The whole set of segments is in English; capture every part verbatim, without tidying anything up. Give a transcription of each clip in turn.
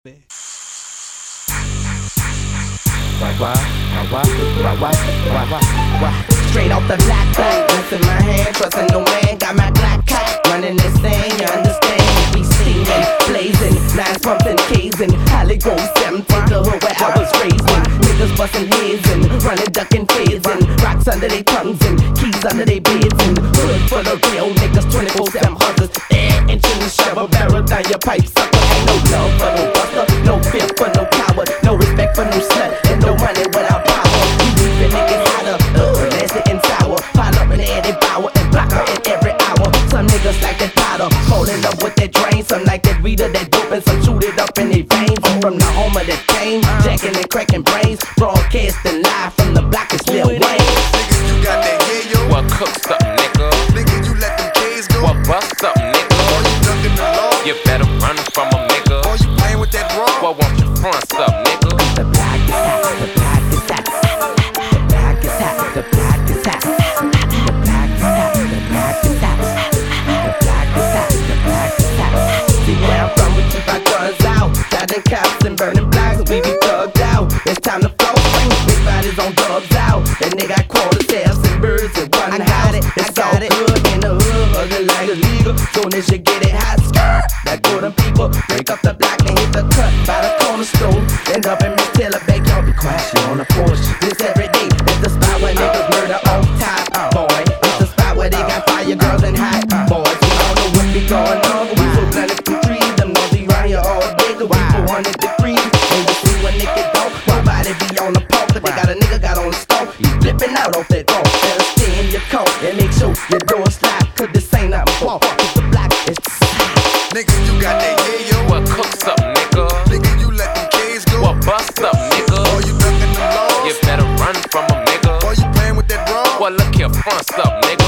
Straight off the black back, guns in my hand, trusting no man. Got my black cat running this thing, you understand? We steaming, blazing, nines pumping, casing, Holly Grove seven to the hood where I was raising. Niggas busting heads and running, ducking feds and rocks under their tongues and keys under their beds and hood for the real niggas, twenty-four seven hustlers. Air inching the shovel barrel down your pipe, sucker. Ain't no love for no buster, no fear for no coward, no respect for no slut, and no money without power. We beefing niggas hotter, uh, nasty and sour, pile up in Eddie Bauer and block her in every hour. Some niggas like that powder, holding up with that drain. Some like that reader, that dope, and some shoot it up in their veins. I'm from the home of that pain, jacking and cracking brains, broadcasting live from the block is Lil Wayne. Niggas, you got that yeah, yo. What cook something, nigga? Nigga, you let them K's go. What bust something, nigga? Or you ducking the law. You better run from a nigga. Or you playing with that raw. What won't you front something, nigga? The block is hot, the block is hot, the block is hot, the block is hot, the block is hot, the block is hot, the block is hot, the block is hot. See where I'm from, we keep our guns out, shotting cops and burning blocks, we be thugged out. It's time to flow, bring big bodies on dubs out. That nigga got quarters, tails and birds and one house. It's all good in the hood, hustling like illegal. Soon as you get it hot, skirt, that good them people break up the block and hit the cut by the corner store. End up in Miss Taylor backyard, be quiet, she on the porch. This every day, it's the spot where niggas murder on top, boy. It's the spot where they got fire girls and hot boys. We all know what be going on, but we so blended from trees. Them know be round here all day, cause we four hundred degrees. And you see when niggas don't, nobody be on the pole, cause they got a nigga got on the stove. He flipping out off that rope. Better stay in your coat and make sure your door slide, cause this ain't nothing for cause the block is Nigga, you got that yeah, yo. What cook something, nigga? Nigga, you let them K's go. What bust something, nigga? Or you ducking the law. You better run from a nigga. Or you playing with that raw. What look here, front something, nigga?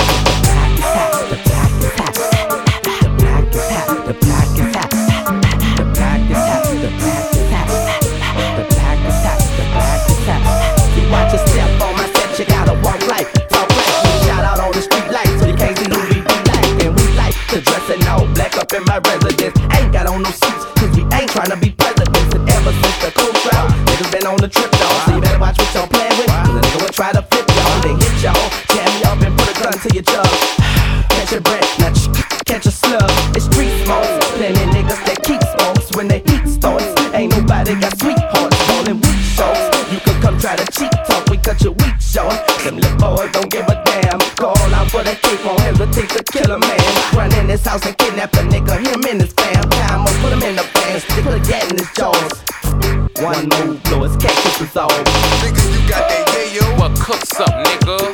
The block is hot, the block is hot, the block is hot, the block is hot, the block is hot, the block is hot, the block is hot. See, watch your step on my set, you gotta walk like, talk like. Shout out on the street lights, so you can't see who we be like. And we like to dress in all black up in my residence. Ain't got on no suits, cause we ain't tryna be presidents. And ever since the cool crowd, niggas been on the trip, y'all. So you better watch what y'all playing with, cause a nigga will try to flip y'all, then hit y'all, jam you up and put a gun to your jug. Catch a breath, now catch a slug. It's street smokes, plenty niggas that keep smokes when the heat starts. Ain't nobody got sweethearts, rolling weak shorts. You can come try to cheat talk, we cut your weak short. Them little boys don't give a damn. Call out for that cake, won't hesitate to kill a man. Run in this house and kidnap a nigga, him in his fam. Time up, put him in the van, stick a gat in his jaws. One move, blow his cactus is all. Nigga, you got that yeah, yo. What cook something, nigga?